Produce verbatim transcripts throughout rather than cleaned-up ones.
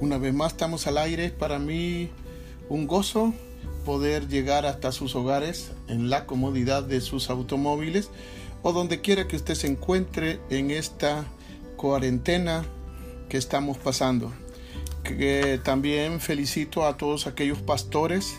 Una vez más estamos al aire. Para mí un gozo poder llegar hasta sus hogares en la comodidad de sus automóviles o donde quiera que usted se encuentre en esta cuarentena que estamos pasando. Que también felicito a todos aquellos pastores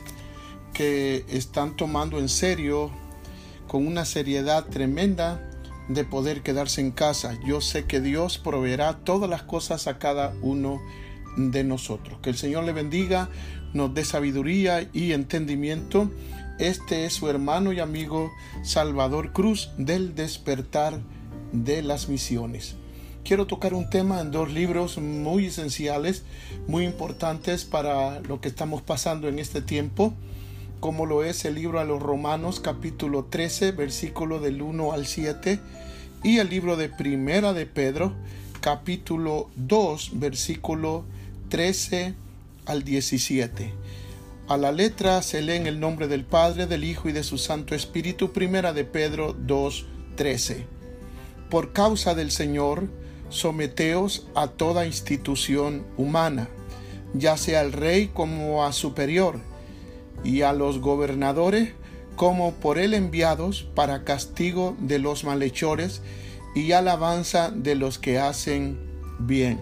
que están tomando en serio, con una seriedad tremenda, de poder quedarse en casa. Yo sé que Dios proveerá todas las cosas a cada uno de nosotros. Que el Señor le bendiga, nos dé sabiduría y entendimiento. Este es su hermano y amigo Salvador Cruz del Despertar de las Misiones. Quiero tocar un tema en dos libros muy esenciales, muy importantes para lo que estamos pasando en este tiempo, como lo es el libro a los Romanos capítulo trece, versículo del uno al siete, y el libro de Primera de Pedro capítulo dos, versículo trece al diecisiete. A la letra se lee en el nombre del Padre, del Hijo y de su Santo Espíritu. Primera de Pedro dos, trece. Por causa del Señor, someteos a toda institución humana, ya sea al rey como a superior, y a los gobernadores como por él enviados para castigo de los malhechores y alabanza de los que hacen bien.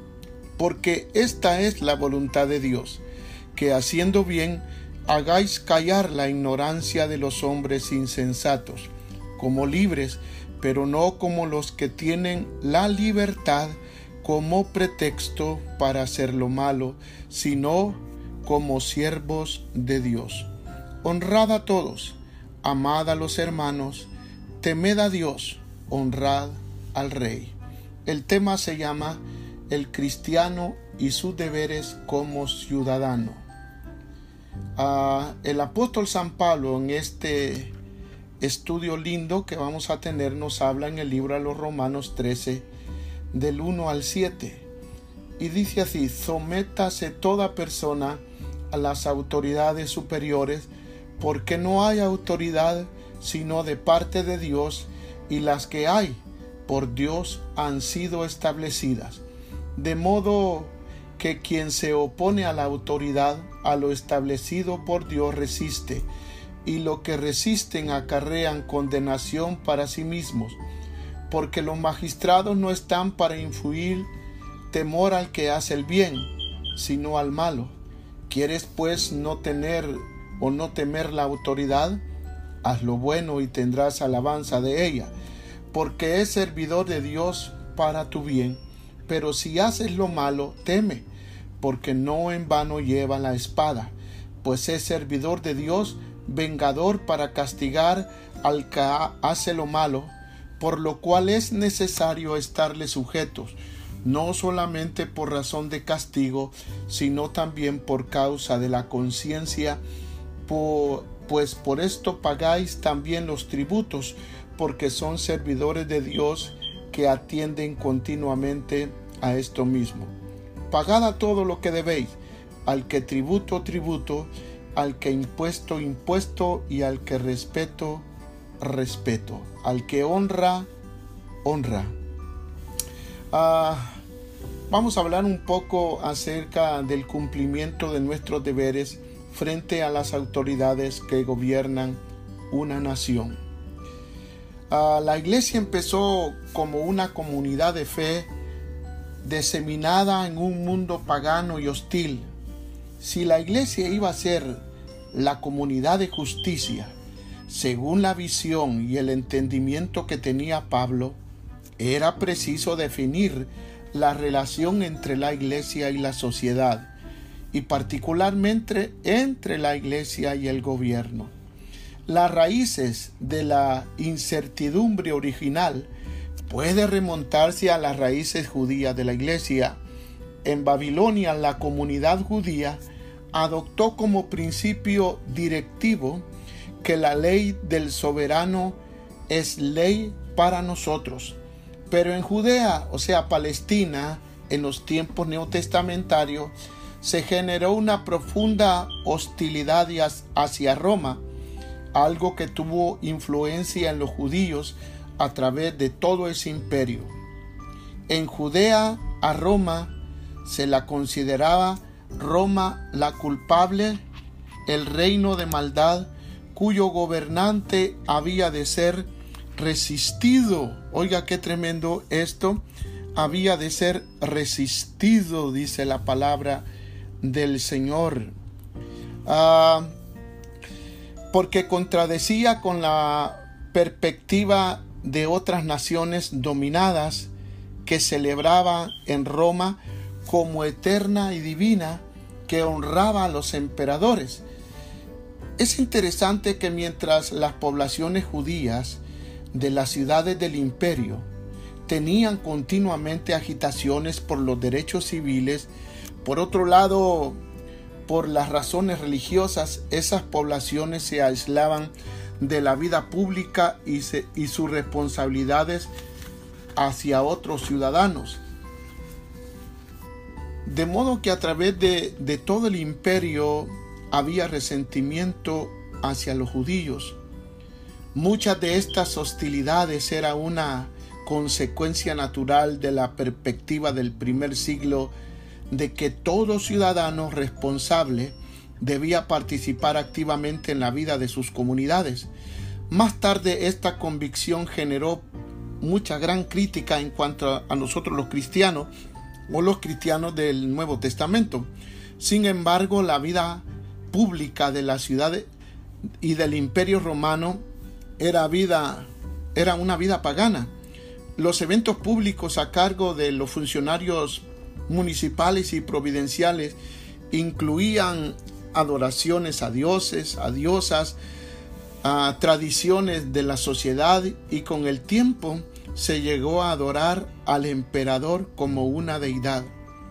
Porque esta es la voluntad de Dios, que haciendo bien hagáis callar la ignorancia de los hombres insensatos, como libres, pero no como los que tienen la libertad como pretexto para hacer lo malo, sino como siervos de Dios. Honrad a todos, amad a los hermanos, temed a Dios, honrad al Rey. El tema se llama El cristiano y sus deberes como ciudadano. Uh, el apóstol San Pablo, en este estudio lindo que vamos a tener, nos habla en el libro a los Romanos trece, del uno al siete, y dice así: sométase toda persona a las autoridades superiores, porque no hay autoridad sino de parte de Dios, y las que hay por Dios han sido establecidas. De modo que quien se opone a la autoridad, a lo establecido por Dios, resiste, y lo que resisten acarrean condenación para sí mismos, porque los magistrados no están para influir temor al que hace el bien, sino al malo. ¿Quieres pues no tener o no temer la autoridad? Haz lo bueno y tendrás alabanza de ella, porque es servidor de Dios para tu bien. Pero si haces lo malo, teme, porque no en vano lleva la espada, pues es servidor de Dios, vengador para castigar al que hace lo malo, por lo cual es necesario estarle sujetos, no solamente por razón de castigo, sino también por causa de la conciencia, pues por esto pagáis también los tributos, porque son servidores de Dios que atienden continuamente a esto mismo. Pagad a todo lo que debéis, al que tributo, tributo, al que impuesto, impuesto, y al que respeto, respeto, al que honra, honra. Ah, vamos a hablar un poco acerca del cumplimiento de nuestros deberes frente a las autoridades que gobiernan una nación. Ah, la iglesia empezó como una comunidad de fe diseminada en un mundo pagano y hostil. Si la iglesia iba a ser la comunidad de justicia, según la visión y el entendimiento que tenía Pablo, era preciso definir la relación entre la iglesia y la sociedad, y particularmente entre la iglesia y el gobierno. Las raíces de la incertidumbre original puede remontarse a las raíces judías de la iglesia. En Babilonia, la comunidad judía adoptó como principio directivo que la ley del soberano es ley para nosotros. Pero en Judea, o sea Palestina, en los tiempos neotestamentarios, se generó una profunda hostilidad hacia Roma, algo que tuvo influencia en los judíos a través de todo ese imperio. En Judea, a Roma Se la consideraba Roma la culpable, el reino de maldad, cuyo gobernante había de ser resistido. Oiga, qué tremendo esto. Había de ser resistido, dice la palabra del Señor. Ah, porque contradecía con la perspectiva de otras naciones dominadas que celebraba en Roma como eterna y divina, que honraba a los emperadores. Es interesante que mientras las poblaciones judías de las ciudades del imperio tenían continuamente agitaciones por los derechos civiles, por otro lado, por las razones religiosas, esas poblaciones se aislaban de la vida pública y, se, y sus responsabilidades hacia otros ciudadanos. De modo que a través de, de todo el imperio había resentimiento hacia los judíos. Muchas de estas hostilidades eran una consecuencia natural de la perspectiva del primer siglo de que todo ciudadano responsable debía participar activamente en la vida de sus comunidades. Más tarde esta convicción generó mucha gran crítica en cuanto a nosotros los cristianos o los cristianos del Nuevo Testamento. Sin embargo, la vida pública de la ciudad y del Imperio Romano era vida, era una vida pagana. Los eventos públicos a cargo de los funcionarios municipales y providenciales incluían adoraciones a dioses, a diosas, a tradiciones de la sociedad, y con el tiempo se llegó a adorar al emperador como una deidad.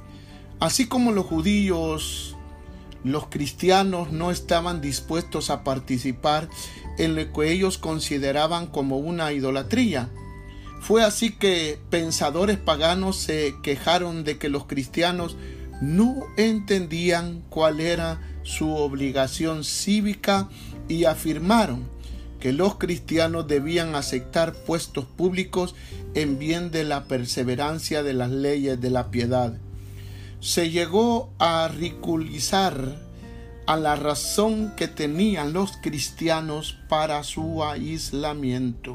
Así como los judíos, los cristianos no estaban dispuestos a participar en lo que ellos consideraban como una idolatría. Fue así que pensadores paganos se quejaron de que los cristianos no entendían cuál era su obligación cívica y afirmaron que los cristianos debían aceptar puestos públicos en bien de la perseverancia de las leyes de la piedad. Se llegó a ridiculizar a la razón que tenían los cristianos para su aislamiento.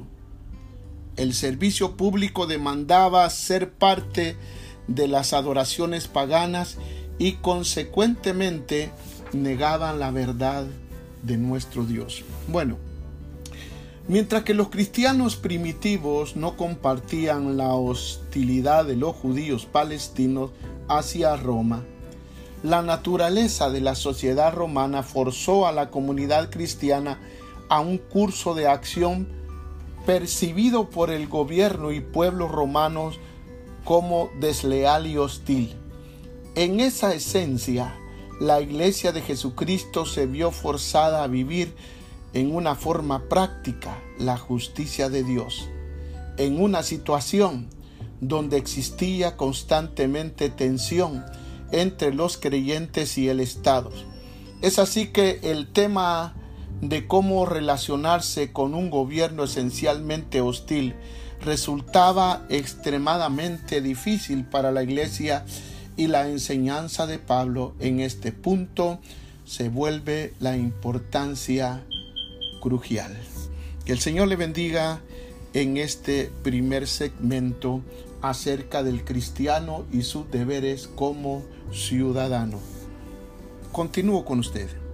El servicio público demandaba ser parte de las adoraciones paganas y consecuentemente negaban la verdad de nuestro Dios. Bueno, mientras que los cristianos primitivos no compartían la hostilidad de los judíos palestinos hacia Roma, la naturaleza de la sociedad romana forzó a la comunidad cristiana a un curso de acción percibido por el gobierno y pueblos romanos como desleal y hostil. En esa esencia, la Iglesia de Jesucristo se vio forzada a vivir en una forma práctica la justicia de Dios, en una situación donde existía constantemente tensión entre los creyentes y el Estado. Es así que el tema de cómo relacionarse con un gobierno esencialmente hostil resultaba extremadamente difícil para la Iglesia, y la enseñanza de Pablo en este punto se vuelve la importancia crucial. Que el Señor le bendiga en este primer segmento acerca del cristiano y sus deberes como ciudadano. Continúo con usted.